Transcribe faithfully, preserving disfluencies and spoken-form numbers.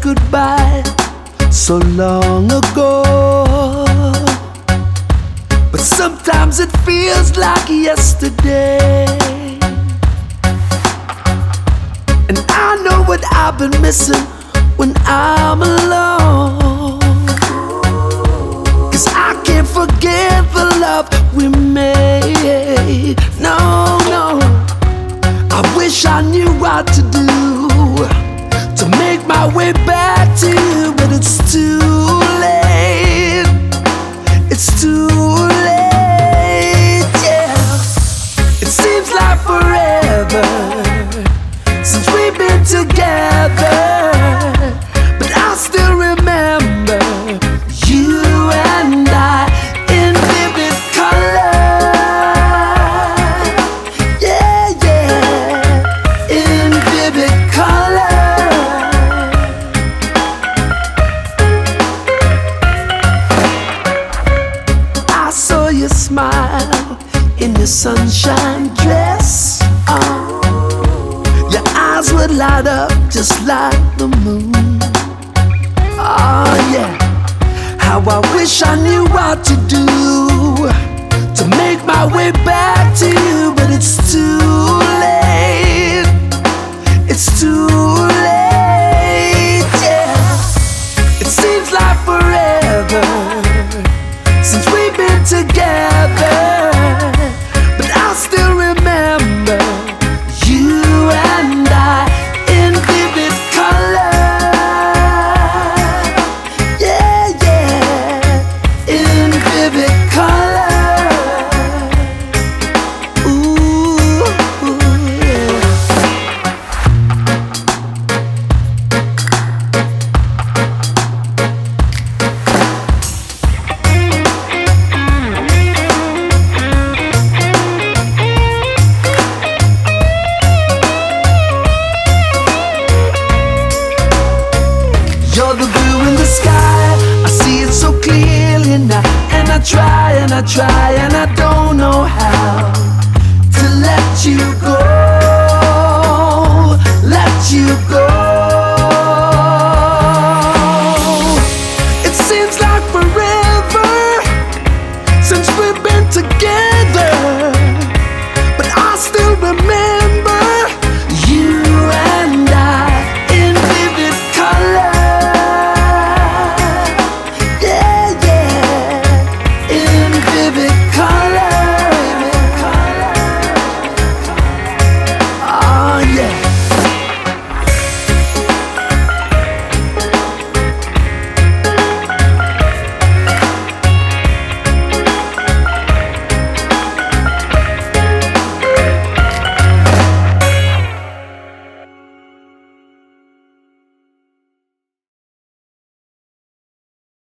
goodbye so long ago, but sometimes it feels like yesterday. And I know what I've been missing when I'm alone, 'cause I can't forget the love we made. No, no, I wish I knew what to do to make my way back to you, but it's too late. It's too late, yeah. It seems like forever since we've been together, but I still remember you and I in vivid color. Yeah, yeah, in vivid color. I saw you smile in your sunshine dress. Oh, your eyes would light up just like the moon. Oh yeah, how I wish I knew what to do to make my way back to you, but it's too late. It's too late, yeah. It seems like forever since we've been together, but I still remember you and I in vivid color. Yeah, yeah, in vivid color. Ooh, yeah. You're the blue in the sky, I see it so clearly now. And I try and I try and I don't know how to let you go, let you go.